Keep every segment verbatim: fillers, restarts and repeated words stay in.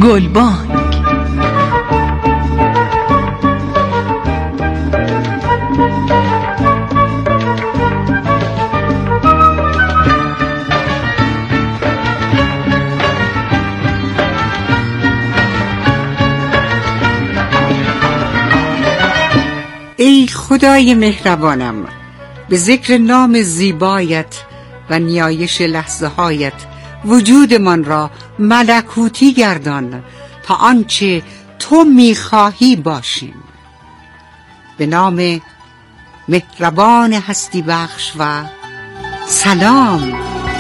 گلبانگ. ای خدای مهربانم، به ذکر نام زیبایت و نیایش لحظه هایت وجودمان را ملکوتی گردان تا آنچه تو میخواهی باشیم. به نام مهربان هستی بخش و سلام.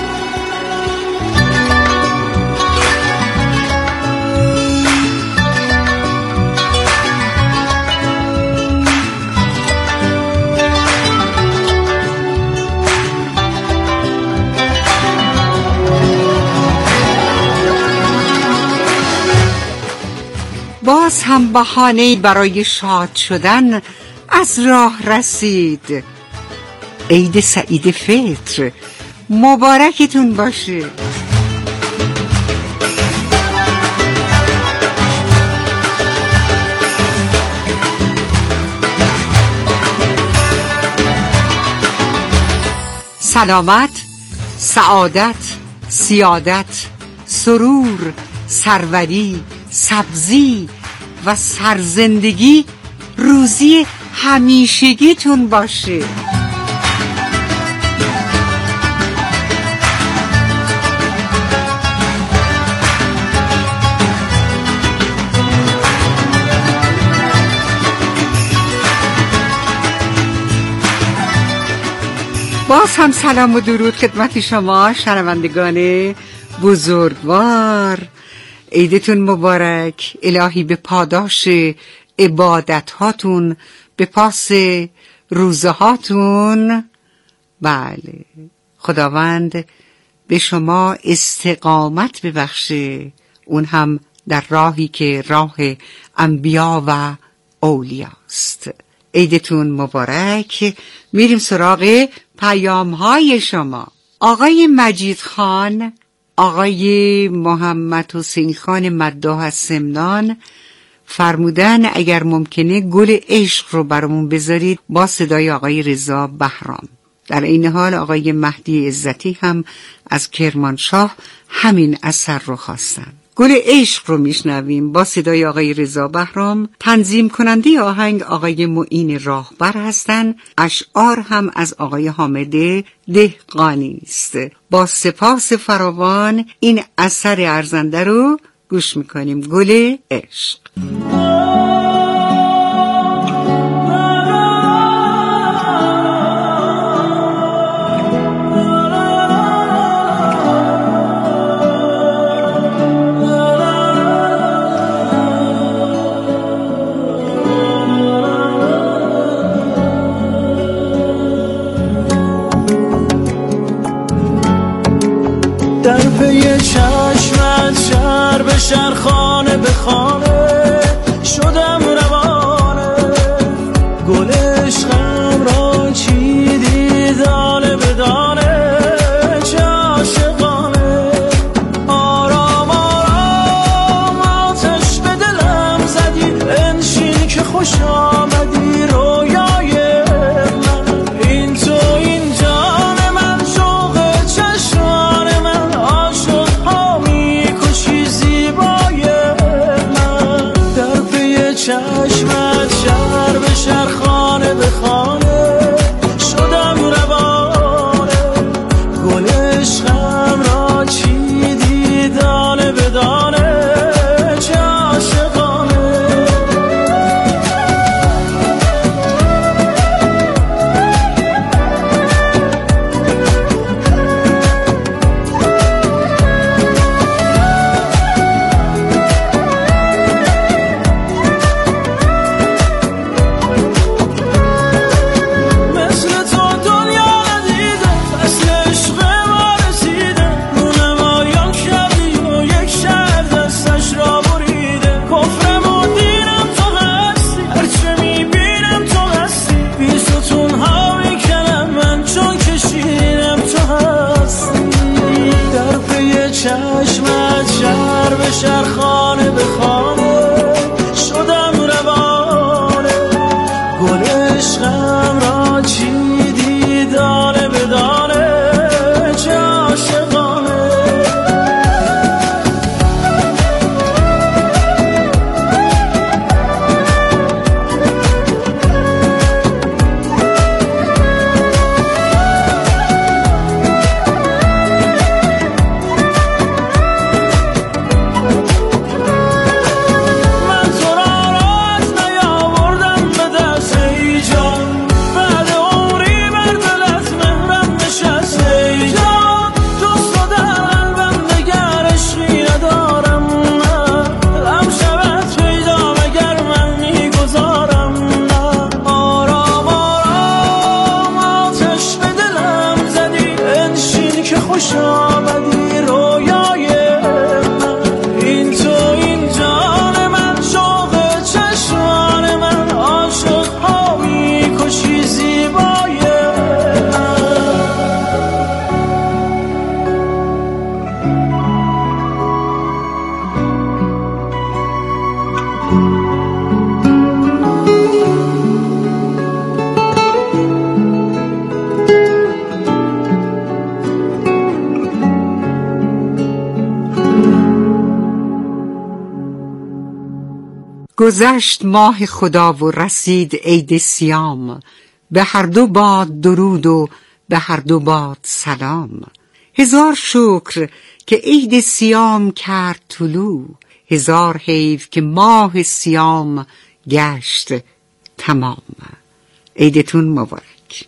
باز هم بهانه‌ای برای شاد شدن از راه رسید. عید سعید فطر مبارکتون باشه. سلامت، سعادت، سیادت، سرور، سروری، سبزی و سرزندگی روزی همیشگیتون باشه. باز هم سلام و درود خدمت شما شنوندگان بزرگوار. عیدتون مبارک. الهی به پاداش عبادت هاتون، به پاس روزه هاتون، بله، خداوند به شما استقامت ببخشه، اون هم در راهی که راه انبیا و اولیاست. عیدتون مبارک. میریم سراغ پیام های شما. آقای مجید خان، آقای محمد حسین خان مداح از سمنان فرمودن اگر ممکنه گل عشق رو برامون بذارید با صدای آقای رضا بهرام. در این حال آقای مهدی عزتی هم از کرمانشاه همین اثر رو خواستن. گل عشق رو میشنویم با صدای آقای رضا بهرام. تنظیم کننده آهنگ آقای معین راهبر هستن. اشعار هم از آقای حامد دهقانی است. با سپاس فراوان این اثر ارزنده رو گوش میکنیم. گل عشق. در پی چشمت شهر به شهر، خانه به خانه شدم روانه. گل عشقم را چیدی دانه به دانه، چه عاشقانه. آرام آرام آتش به دلم زدی، انشین که خوش آمدی رویای من. این تو این جان من، شوق چشمان من، عاشق ها میکشی زیبای من. خوش آمدی رویای من. این تو این جان من، شوق چشمان من، عاشق ها میکشی زیبای من. گذشت ماه خدا و رسید عید سیام، به هر دو باد درود و به هر دو باد سلام. هزار شکر که عید سیام کرد طلوع، هزار حیف که ماه سیام گشت تمام. عیدتون مبارک.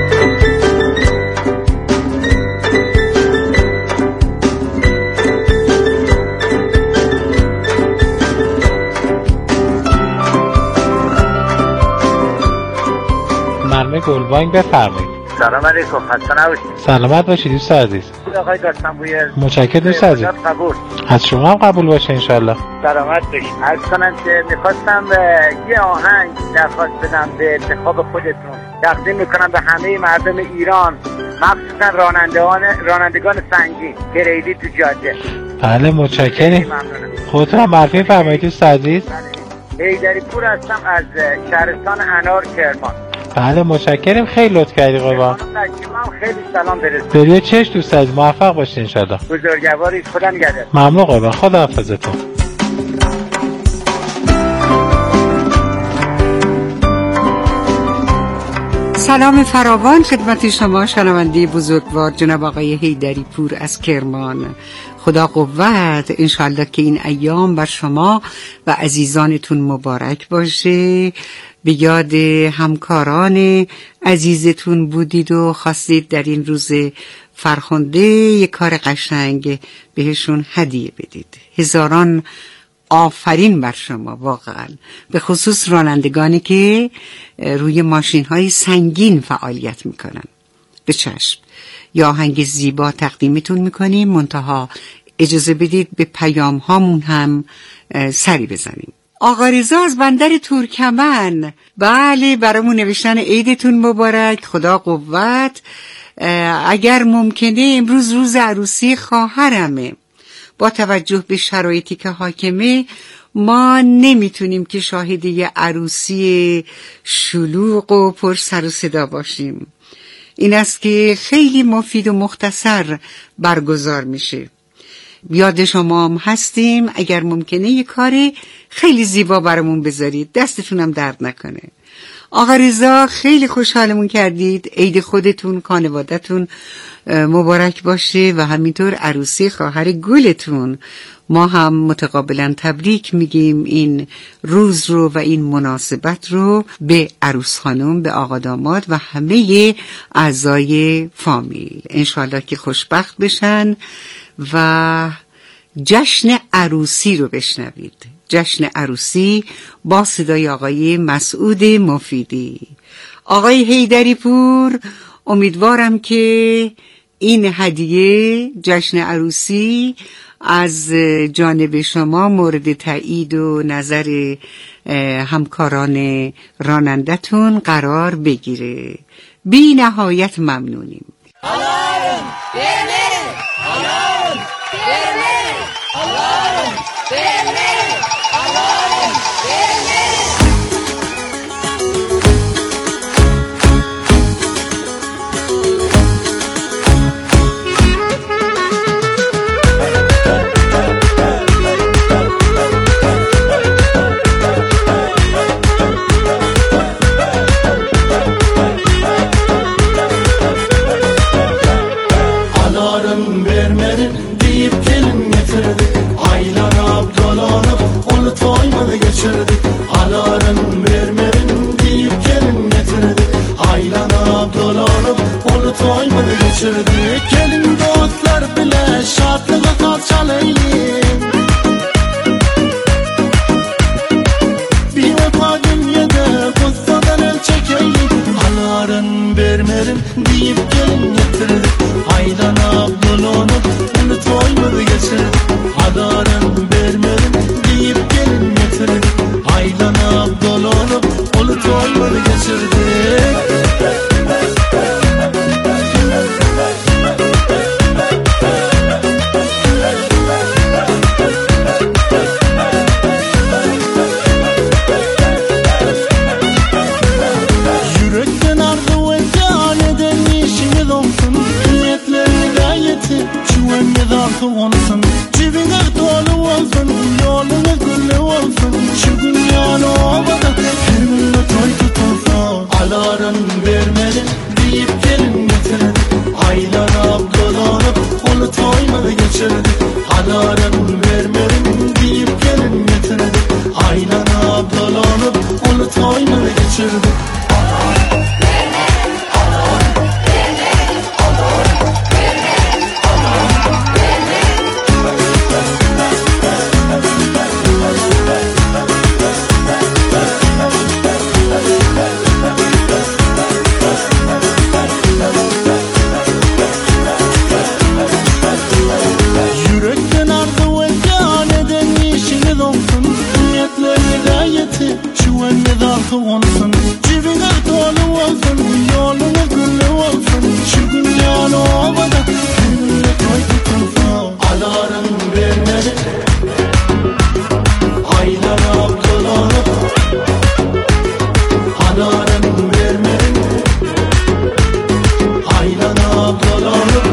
مرمه گلبانگ بفرمایید. سلام علیکم، خسته نباشید. سلامت باشید دوست عزیز. آقای داستانگوی متشکرم دوست عزیز. قبول. از شما هم قبول باشه انشالله. سلامت باشید. عرض کنم که میخواستم یه آهنگ درخواست بدم به انتخاب خودتون، تقدیم میکنم به همه مردم ایران، مخصوصا رانندگان رانندگان سنگین که ریلی تو جاده. بله متشکرم. خودتون هم معرفی فرمایید دوست عزیز. حیدری پور هستم از شهرستان انار کرمان. بله متشکرم، خیلی لطف کردی قربان. خیلی سلام برسید. بروی چش دوست عزیز، موفق باشید انشالله. بزرگوارید، خدا نگهدار. ممنون قربان، خدا حافظتون. سلام فراوان خدمت شما شنونده بزرگوار جناب آقای حیدری پور از کرمان. خدا قوت، انشالله که این ایام بر شما و عزیزانتون مبارک باشه. به یاد همکاران عزیزتون بودید و خواستید در این روز فرخنده یک کار قشنگ بهشون هدیه بدید. هزاران آفرین بر شما واقعا، به خصوص رانندگانی که روی ماشین های سنگین فعالیت میکنن. به چشم یا آهنگ زیبا تقدیمتون میکنیم، منتها اجازه بدید به پیام هامون هم سری بزنیم. آقا رضا از بندر ترکمن، بله برامون نوشتن عیدتون مبارک، خدا قوت. اگر ممکنه امروز روز عروسی خواهرمه، با توجه به شرایطی که حاکمه ما نمیتونیم که شاهد یه عروسی شلوغ و پر سر و صدا باشیم. این است که خیلی مفید و مختصر برگزار میشه. بیاد شما هم هستیم، اگر ممکنه یه کار خیلی زیبا برامون بذارید، دستتونم درد نکنه. آقا رضا خیلی خوشحالمون کردید. عید خودتون، خانوادتون مبارک باشه و همینطور عروسی خواهر گلتون. ما هم متقابلا تبریک میگیم این روز رو و این مناسبت رو به عروس خانم، به آقا داماد و همه اعضای فامیل. انشالله که خوشبخت بشن و جشن عروسی رو بشنوید. جشن عروسی با صدای آقای مسعود مفیدی. آقای حیدری پور، امیدوارم که این هدیه جشن عروسی از جانب شما مورد تایید و نظر همکاران رانندتون قرار بگیره. بی نهایت ممنونیم. Alarm! Vermelho! Alarm! Vermelho! Alarm! Vermelho! Alarm! Vermelho! Alarm vermenin deyip gelin getirdi. Aylar abdalanıp onu toymada geçirdi. Alarm vermenin deyip gelin getirdi. Aylar abdalanıp onu toymada geçirdi. Gelin dostlar bile şartlığı kalçalayın. Bir defa dünyada kutsadan el çekeyim. Alarm vermenin deyip gelin getirdi. Aydan Abdullah toymadı geçirdi. Alarım vermedim deyip gelin getirdi. Aylanıp dolanıp onu toymadı geçirdi. olsun, cebine dolu olsun, yoluna güllü olsun, şu dünyanın ovada gönülle koydu kalsın. Alarım vermedi, aylara dolanıp, alarım vermedi, aylara dolanıp,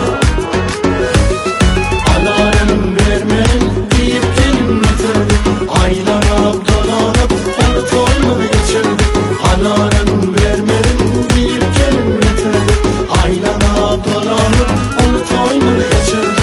alarım vermedi deyip gelin getirdi, aylara dolanıp onu toymadı geçirdi. Alarım vermedi deyip gelin getirdi, aylara dolanıp onu toymadı geçirdi.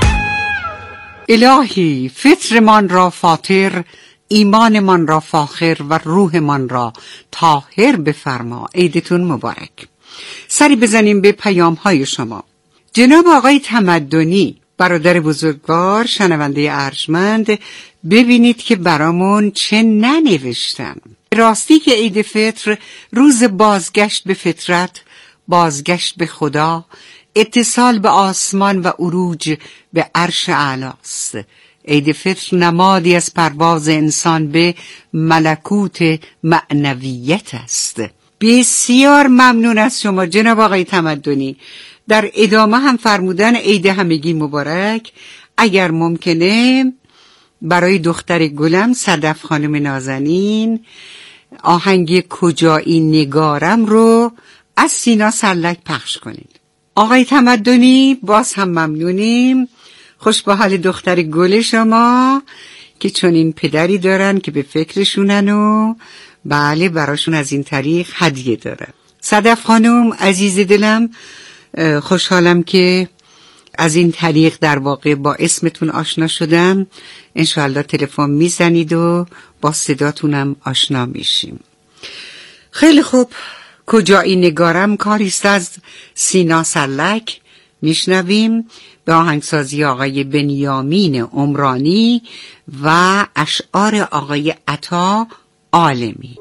الهی فطر من را فاطر، ایمان من را فاخر و روح من را طاهر بفرما. عیدتون مبارک. سری بزنیم به پیام های شما. جناب آقای تمدنی، برادر بزرگوار، شنونده ارجمند، ببینید که برامون چه ننوشتن. راستی که عید فطر روز بازگشت به فطرت، بازگشت به خدا، اتصال به آسمان و عروج به عرش اعلی است. عید فطر نمادی از پرواز انسان به ملکوت معنویت است. بسیار ممنون از شما جناب آقای تمدنی. در ادامه هم فرمودن عید همگی مبارک. اگر ممکنه برای دختر گلم صدف خانم نازنین آهنگ کجایی نگارم رو از سینا سرلک پخش کنید. آقای تمدنی باز هم ممنونیم. خوش به حال دختر گل شما که چون این پدری دارن که به فکرشونن و بله براشون از این طریق هدیه دارن. صدف خانم عزیز دلم، خوشحالم که از این طریق در واقع با اسمتون آشنا شدم. انشاءالله تلفن میزنید و با صداتونم آشنا میشیم. خیلی خوب، کجایی نگارم کاریست از سینا سرلک میشنویم به آهنگسازی آقای بنیامین عمرانی و اشعار آقای عطا عالمی.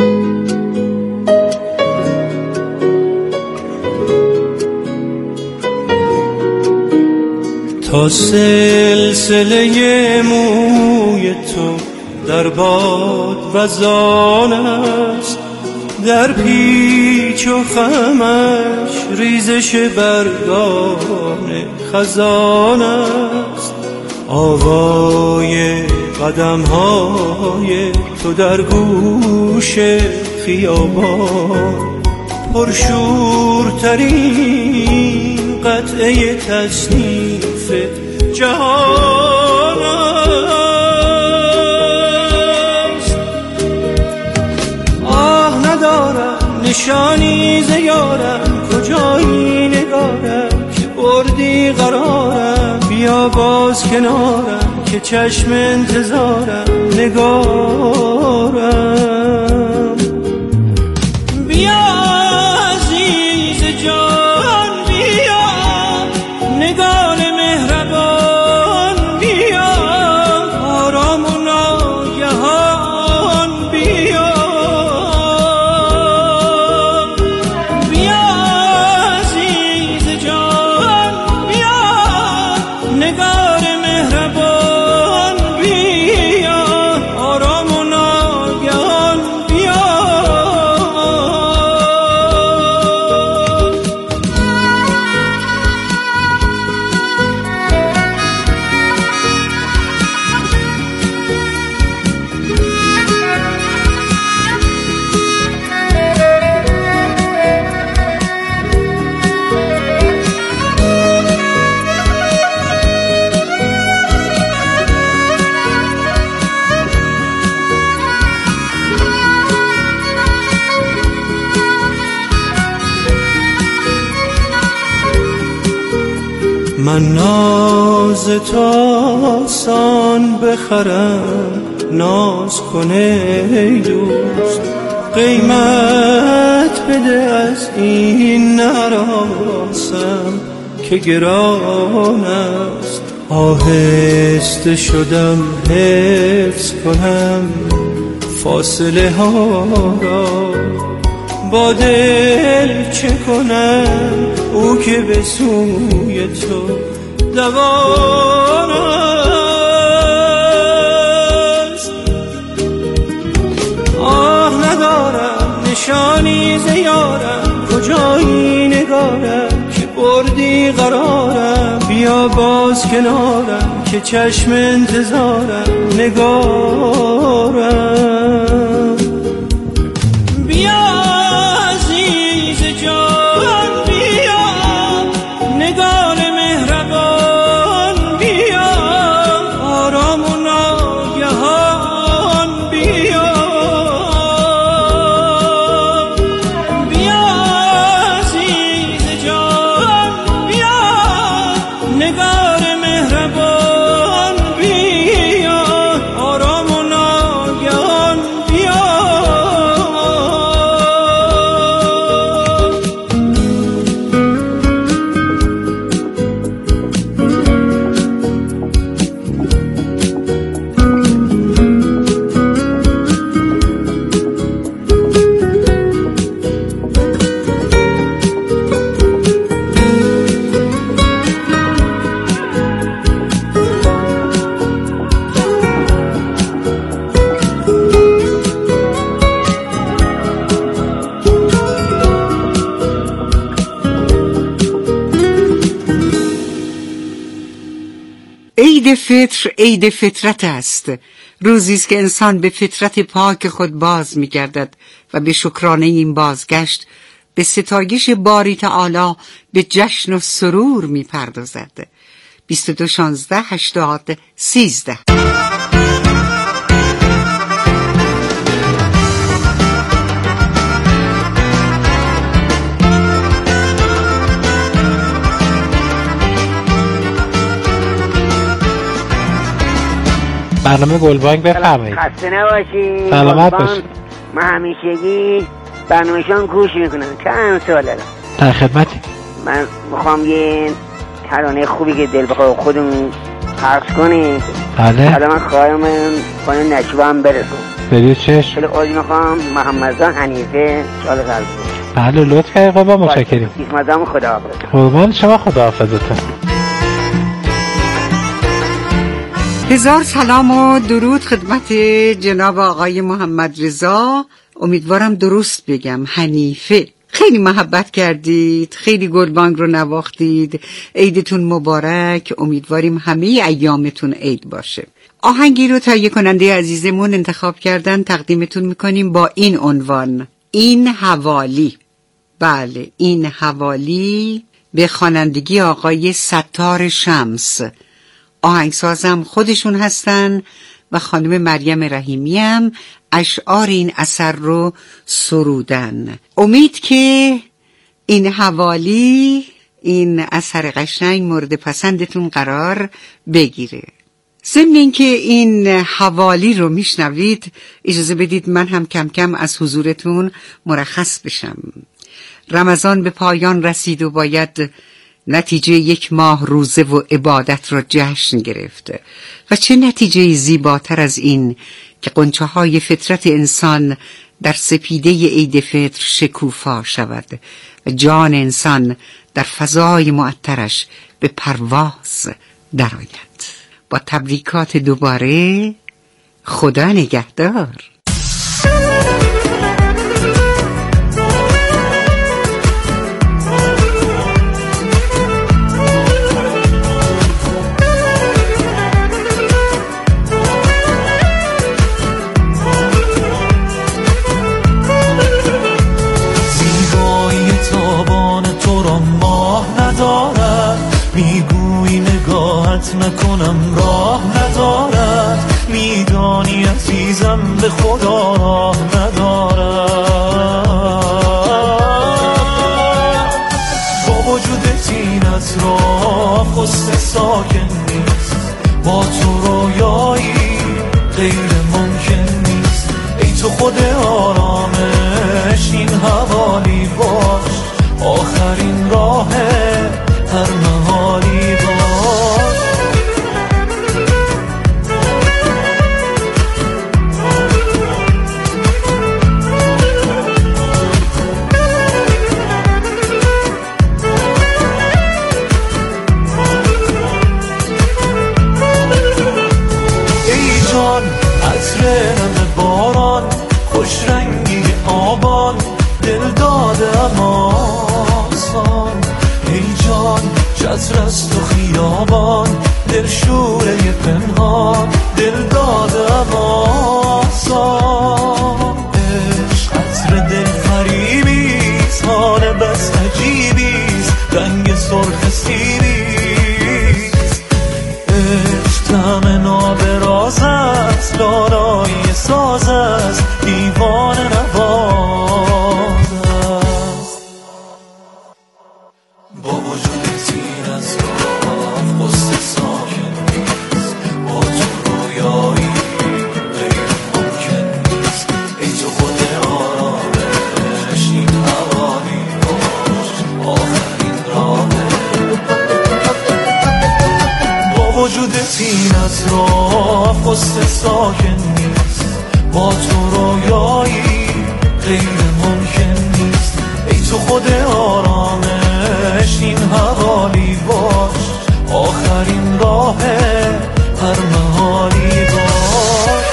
تا سلسله موی تو در باد وزان است، در پیچ و خمش ریزش برگان خزان است. آوای قدم های تو در گوش خیابان پرشورترین قطعه تصنیف جهان است. آه ندارم نشانی ز یارم، کجایی نگارم که بردی قرارم. بیا باز کنارم که چشم انتظارم نگارم. بیا عزیز جان بیا، نگار مهربان بیا، آرام و ناگهان بیا. بیا عزیز جان بیا، نگار مهربان بیا، آرام و ناگهان بیا. من ناز تو آسان بخرم، ناز کنه ای دوست، قیمت بده از این نراسم که گران است. آهسته شدم حفظ کنم فاصله ها را، با دل چه کنم او که به سوی تو دوان است. آه ندارم نشانی ز یارم، کجایی نگارم که بردی قرارم، بیا باز کنارم که چشم انتظارم نگارم. بیا عزیز جان بیا، نگار مهربان بیا، آرام و ناگهان بیا. بیا عزیز جان بیا، نگار مهربان بیا، آرام و ناگهان بیا. عید فطر عید فطرت است، روزی است که انسان به فطرت پاک خود باز می‌گردد و به شکرانه این بازگشت به ستایش باری تعالی به جشن و سرور می‌پردازد. بیست و دو شانزده هشتاد سیزده. برنامه گلبانگ بفرمایید. خسته نباشی. سلامت باشید. من همیشگی برنامه‌شان گوش میکنم، چند ساله دارم. در خدمتی. من میخوام یه ترانه خوبی که دل بخواه خودمون پخش کنی. بله. حالا من خواهیم من خانه نشوه هم برسون. برید چشم. خیلی عالی میخوام محمدزان حنیفه شال قلب. بله لطف کردید قربان، متشکریم. اسمتم خداحافظ. قربان شما، خداحافظتون. هزار سلام و درود خدمت جناب آقای محمد رضا. امیدوارم درست بگم، حنیفه. خیلی محبت کردید، خیلی گلبانگ رو نواختید. عیدتون مبارک. امیدواریم همه ایامتون عید باشه. آهنگی رو تهیه کننده عزیزمون انتخاب کردن، تقدیمتون میکنیم با این عنوان: این حوالی. بله، این حوالی به خوانندگی آقای ستار شمس. آهنگسازم خودشون هستن و خانم مریم رحیمی هم اشعار این اثر رو سرودن. امید که این حوالی، این اثر قشنگ مورد پسندتون قرار بگیره. ضمن اینکه این حوالی رو میشنوید، اجازه بدید من هم کم کم از حضورتون مرخص بشم. رمضان به پایان رسید و باید نتیجه یک ماه روزه و عبادت را جشن گرفت و چه نتیجه زیباتر از این که غنچه های فطرت انسان در سپیده عید فطر شکوفا شود و جان انسان در فضای معطرش به پرواز درآید. با تبریکات دوباره، خدا نگهدار. نکنم راه ندارد، میدانی عزیزم به خدا راه ندارد. بابا وجودت این اطراف قصه ساکن نیست، با تو رویایی غیر ممکن نیست. ای تو خود آرامش این حوالی باش، آخرین راه هر محالی باش. ای جان عطر نم باران، خوش رنگی آبان، دل دادم آسان. ای جان چتر از تو خیابان، دل شوره پنهان، دل دادم آسان. عشق عطر دل فریبیست، حال بس عجیبیست، رنگ سرخ سیبیست. عشق طعم نابراز است، لالایی ساز است، دیوان نواز است. با وجود تیر از راه قصه ساکن نیست، با تو رویایی غیر ممکن نیست. ای تو خود آرامش این حوالی باش، آخرین راهه. با وجود تیر از راه قصه ساکن نیست، با تو رویایی غیر ممکن نیست. ای تو خود آرامش این حوالی باش، آخرین راه هر محالی باش.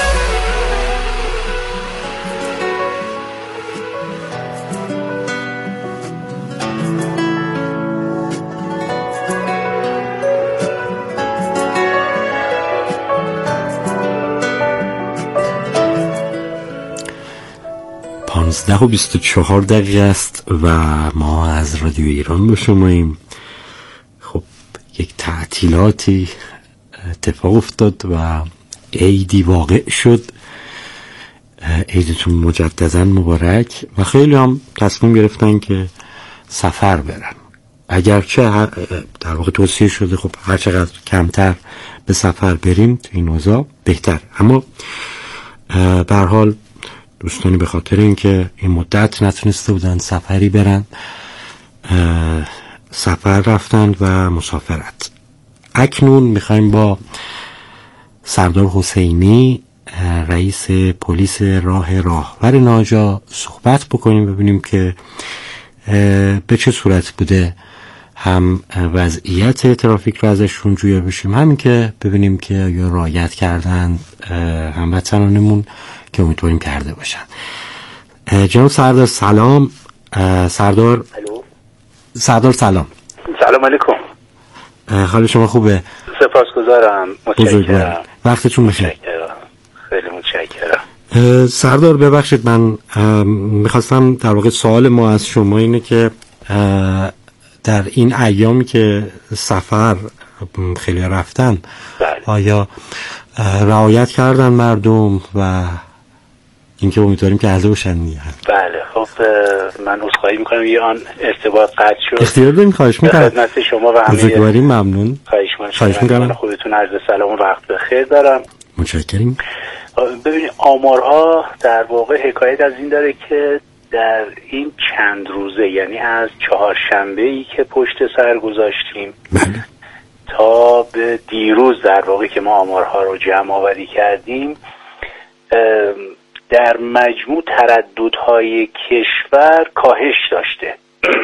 پانزده و بیست و چهار دقیقه است و ما از رادیو ایران با شماییم. خب یک تعطیلاتی اتفاق افتاد و عیدی واقع شد. عیدتون مجددا مبارک. و خیلی هم تصمیم گرفتن که سفر برن، اگرچه در واقع توصیه شده خب هر چقدر کمتر به سفر بریم تو این اوضاع بهتر. اما به هر حال دوستانی به خاطر اینکه این مدت نتونسته بودن سفری برن، سفر رفتن و مسافرت. اکنون میخوایم با سردار حسینی رئیس پلیس راه راهور ناجا صحبت بکنیم، ببینیم که به چه صورت بوده هم وضعیت ترافیک رو ازشون جویا بشیم، همین که ببینیم که یا رعایت کردن هموطنانمون که امیدواریم کرده باشن. جناب سردار سلام. سردار الو. سردار سلام. سلام علیکم. حال شما خوبه؟ سپاسگزارم. متشکرم. وقتتون بخیر. خیلی متشکرم. سردار ببخشید من میخواستم در واقع سوال ما از شما اینه که در این ایامی که سفر خیلی رفتن بله. آیا رعایت کردن مردم و اینکه امیدواریم که کرده باشن دیگه؟ بله خب من عذرخواهی میکنم یه آن ارتباط قطع شد. اختیار داریم. خواهش میکنم. خدمت شما و همه بزرگواریم ممنون. خواهش میکنم. خودتون عرض سلام و وقت بخیر دارم. متشکرم. ببینید آمارها در واقع حکایت از این داره که در این چند روزه، یعنی از چهارشنبه‌ای که پشت سر گذاشتیم بله. تا به دیروز در واقع که ما آمارها رو جمع آوری کردیم، در مجموع ترددهای کشور کاهش داشته.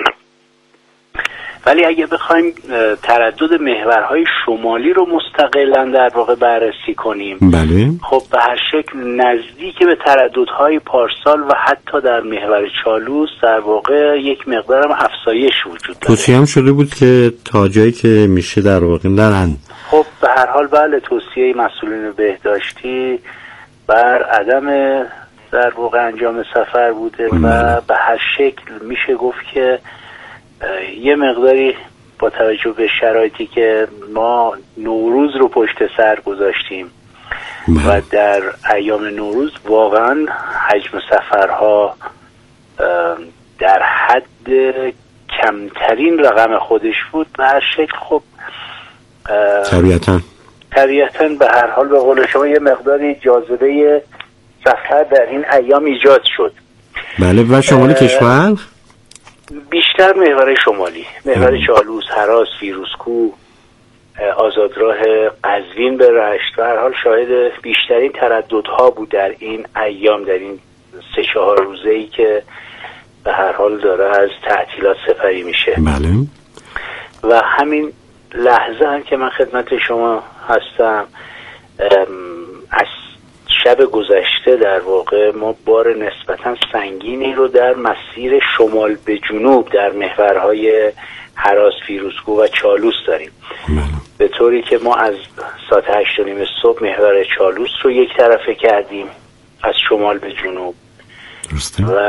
ولی اگه بخوایم تردد محورهای شمالی رو مستقلاً در واقع بررسی کنیم، بله. خب به هر شکل نزدیک به ترددهای پارسال و حتی در محور چالوس در واقع یک مقدارم افزایش وجود داره. توصیه هم شده بود که تا جایی که میشه در واقع نرن. خب به هر حال بله، توصیه مسئولین بهداشتی بر عدم در واقع انجام سفر بوده و به هر شکل میشه گفت که یه مقداری با توجه به شرایطی که ما نوروز رو پشت سر گذاشتیم و در ایام نوروز واقعا حجم سفرها در حد کمترین رقم خودش بود، به هر شکل خب طبیعتاً طبیعتاً به هر حال به قول شما یه مقداری جاذبه سفر در این ایام ایجاد شد. بله. و شمال کشور بیشتر محور شمالی، محور چالوس، هراس، فیروزکوه، آزادراه، قزوین به رشت، و هر حال شاهد بیشترین ترددها بود در این ایام، در این سه چهار روزه‌ای که به هر حال داره از تعطیلات سپری میشه. بله. و همین لحظه هم که من خدمت شما هستم، از شب گذشته در واقع ما بار نسبتا سنگینی رو در مسیر شمال به جنوب در محورهای هراس، فیروزکوه و چالوس داریم. بله. به طوری که ما از ساعت هشت و نیم صبح محور چالوس رو یک طرفه کردیم از شمال به جنوب. درسته. و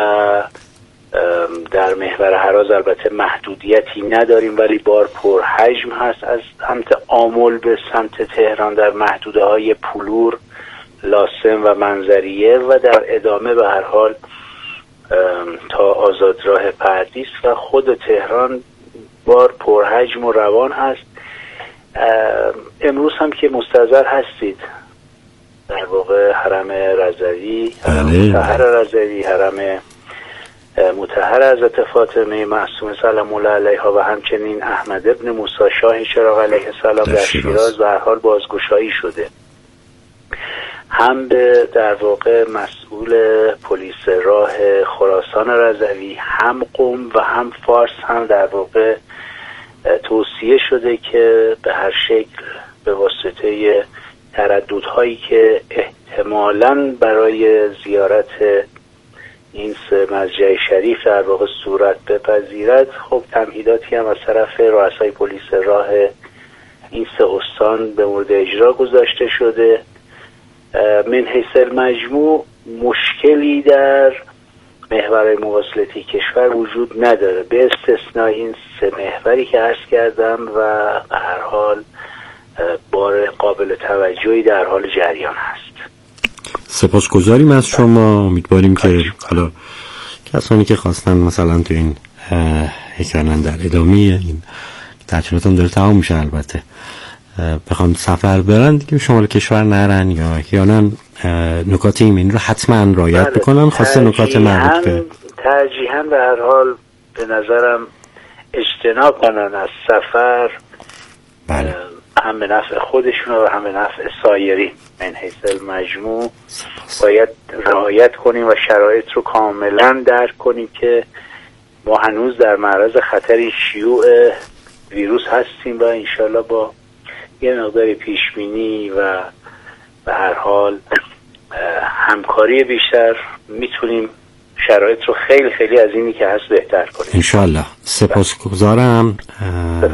در محور هراز البته محدودیتی نداریم، ولی بار پرحجم هست از سمت آمل به سمت تهران در محدوده های پولور، لاسم و منظریه، و در ادامه به هر حال تا آزادراه پردیس و خود تهران بار پرحجم و روان هست. امروز هم که مستحضر هستید در واقع حرم رضوی، حرم مطهر رضوی، حرم مطهر حضرت فاطمه معصومه سلام الله علیها و همچنین احمد ابن موسی شاه چراغ علیه السلام در شیراز و هر حال بازگشایی شده. هم به در واقع مسئول پلیس راه خراسان رضوی، هم قم و هم فارس هم در واقع توصیه شده که به هر شکل به واسطه ترددهایی که احتمالاً برای زیارت این سه مرجع شریف در واقع صورت بپذیرد، خب تمهیداتی هم از طرف رؤسای پلیس راه این سه استان به مورد اجرا گذاشته شده. من حیث المجموع مشکلی در محور مواصلاتی کشور وجود نداره به استثنای این سه محوری که عرض کردم و به هر حال بار قابل توجهی در حال جریان هست. سپاسگزاریم از شما. امیدواریم که حالا کسانی که خواستن مثلا تو این حکانن در ادامه این تعطیلات هم داره تمام میشه البته بخوان سفر برن دیگه شمال کشور نرن یا احیانا نکات این رو حتما رعایت بکنن، خواسته نکات مربوط به ترجیحاً به هر حال به نظرم اجتناب کنن از سفر. بله. هم به نفع خودشون و هم به نفع سایرین. من حیث المجموع باید رعایت کنیم و شرایط رو کاملا درک کنیم که ما هنوز در معرض خطر شیوع ویروس هستیم و انشالله با یه مقدار پیشبینی و به هر حال همکاری بیشتر میتونیم شرایط رو خیلی خیلی از اینی که هست بهتر کنیم انشالله. سپاسگزارم.